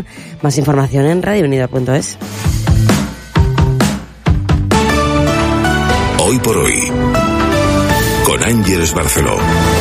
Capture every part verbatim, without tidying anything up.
com. Más información en radio unida punto es. Hoy por hoy, con Ángeles Barceló.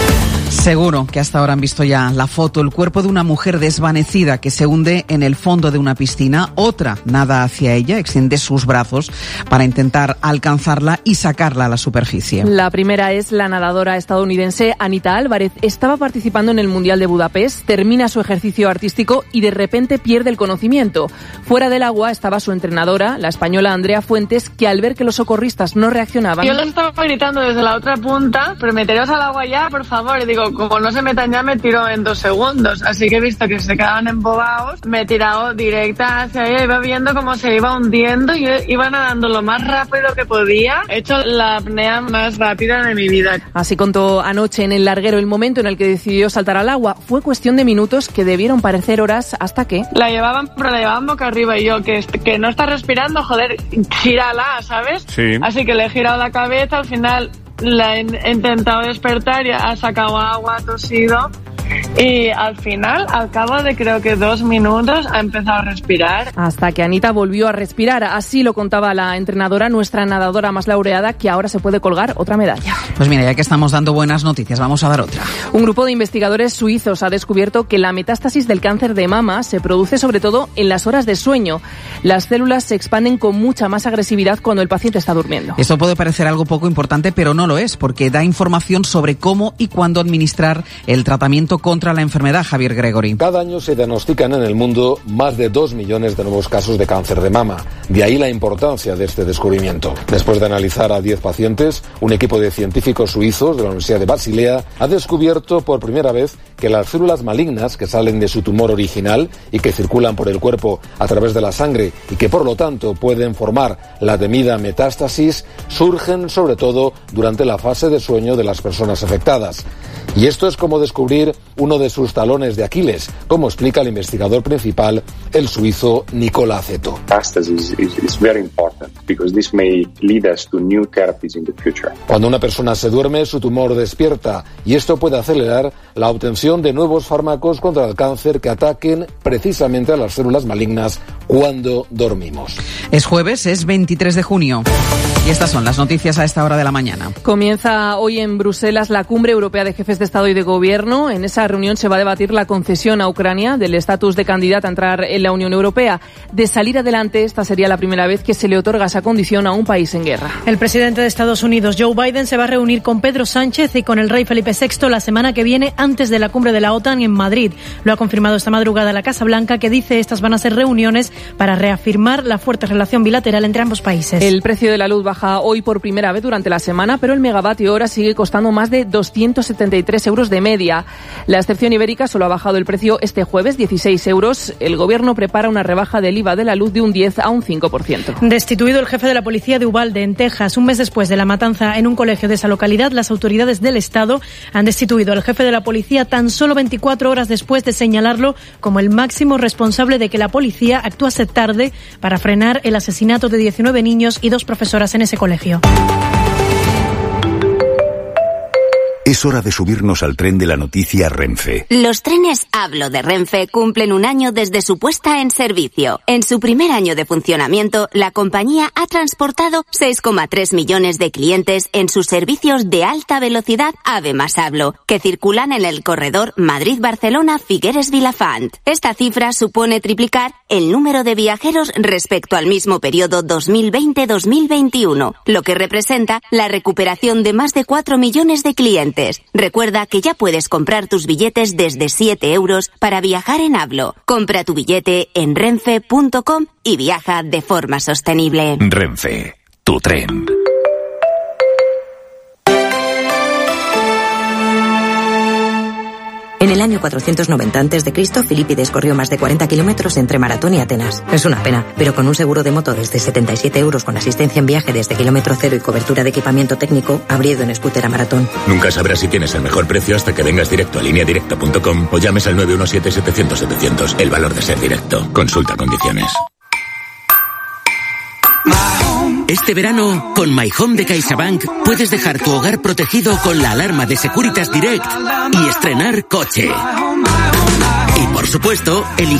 Seguro que hasta ahora han visto ya la foto, el cuerpo de una mujer desvanecida que se hunde en el fondo de una piscina. Otra nada hacia ella, extiende sus brazos para intentar alcanzarla y sacarla a la superficie. La primera es la nadadora estadounidense Anita Álvarez. Estaba participando en el Mundial de Budapest, termina su ejercicio artístico y de repente pierde el conocimiento. Fuera del agua estaba su entrenadora, la española Andrea Fuentes, que al ver que los socorristas no reaccionaban... Yo le estaba gritando desde la otra punta, pero meteros al agua ya, por favor. Y digo, como no se metan ya, me tiro en dos segundos. Así que he visto que se quedaban embobados, me he tirado directa hacia ella, iba viendo cómo se iba hundiendo y iba nadando lo más rápido que podía. He hecho la apnea más rápida de mi vida. Así contó anoche en el larguero el momento en el que decidió saltar al agua. Fue cuestión de minutos que debieron parecer horas hasta que... La llevaban, pero la llevaban boca arriba y yo, que, que no está respirando, joder, gírala, ¿sabes? Sí. Así que le he girado la cabeza, al final... La he intentado despertar, ya ha sacado agua, ha tosido y al final, al cabo de creo que dos minutos, ha empezado a respirar. Hasta que Anita volvió a respirar. Así lo contaba la entrenadora, nuestra nadadora más laureada, que ahora se puede colgar otra medalla. Pues mira, ya que estamos dando buenas noticias, vamos a dar otra. Un grupo de investigadores suizos ha descubierto que la metástasis del cáncer de mama se produce sobre todo en las horas de sueño. Las células se expanden con mucha más agresividad cuando el paciente está durmiendo. Esto puede parecer algo poco importante, pero no lo es, porque da información sobre cómo y cuándo administrar el tratamiento contra la enfermedad. Javier Gregory. Cada año se diagnostican en el mundo más de dos millones de nuevos casos de cáncer de mama. De ahí la importancia de este descubrimiento. Después de analizar a diez pacientes, un equipo de científicos suizos de la Universidad de Basilea ha descubierto por primera vez que las células malignas que salen de su tumor original y que circulan por el cuerpo a través de la sangre y que por lo tanto pueden formar la temida metástasis surgen sobre todo durante la fase de sueño de las personas afectadas. Y esto es como descubrir uno de sus talones de Aquiles, como explica el investigador principal, el suizo Nicola Aceto. Cuando una persona se duerme, su tumor despierta y esto puede acelerar la obtención de nuevos fármacos contra el cáncer que ataquen precisamente a las células malignas cuando dormimos. Es jueves, es veintitrés de junio. Y estas son las noticias a esta hora de la mañana. Comienza hoy en Bruselas la Cumbre Europea de Jefes de Estado y de Gobierno. En esa reunión se va a debatir la concesión a Ucrania del estatus de candidata a entrar en la Unión Europea. De salir adelante, esta sería la primera vez que se le otorga esa condición a un país en guerra. El presidente de Estados Unidos, Joe Biden, se va a reunir con Pedro Sánchez y con el rey Felipe sexto la semana que viene antes de la cumbre de la OTAN en Madrid. Lo ha confirmado esta madrugada la Casa Blanca, que dice estas van a ser reuniones para reafirmar la fuerte relación bilateral entre ambos países. El precio de la luz baja hoy por primera vez durante la semana, pero el megavatio hora sigue costando más de doscientos setenta y tres euros de media. La excepción ibérica solo ha bajado el precio este jueves, dieciséis euros. El gobierno prepara una rebaja del I V A de la luz de un diez a un cinco por ciento. Destituido el jefe de la policía de Uvalde, en Texas, un mes después de la matanza en un colegio de esa localidad, las autoridades del estado han destituido al jefe de la policía tan solo veinticuatro horas después de señalarlo como el máximo responsable de que la policía actuase tarde para frenar el asesinato de diecinueve niños y dos profesoras en ese colegio. Es hora de subirnos al tren de la noticia Renfe. Los trenes Hablo de Renfe cumplen un año desde su puesta en servicio. En su primer año de funcionamiento, la compañía ha transportado seis coma tres millones de clientes en sus servicios de alta velocidad AVE más Hablo, que circulan en el corredor Madrid-Barcelona-Figueres-Vilafant. Esta cifra supone triplicar el número de viajeros respecto al mismo periodo dos mil veinte dos mil veintiuno, lo que representa la recuperación de más de cuatro millones de clientes. Recuerda que ya puedes comprar tus billetes desde siete euros para viajar en Hablo. Compra tu billete en renfe punto com y viaja de forma sostenible. Renfe, tu tren. En el año cuatrocientos noventa antes de Cristo, Filipides corrió más de cuarenta kilómetros entre Maratón y Atenas. Es una pena, pero con un seguro de moto desde setenta y siete euros con asistencia en viaje desde kilómetro cero y cobertura de equipamiento técnico, habría ido en scooter a Maratón. Nunca sabrás si tienes el mejor precio hasta que vengas directo a línea directa punto com o llames al nueve uno siete setecientos setecientos. El valor de ser directo. Consulta condiciones. Este verano, con My Home de CaixaBank, puedes dejar tu hogar protegido con la alarma de Securitas Direct y estrenar coche. Y por supuesto, elige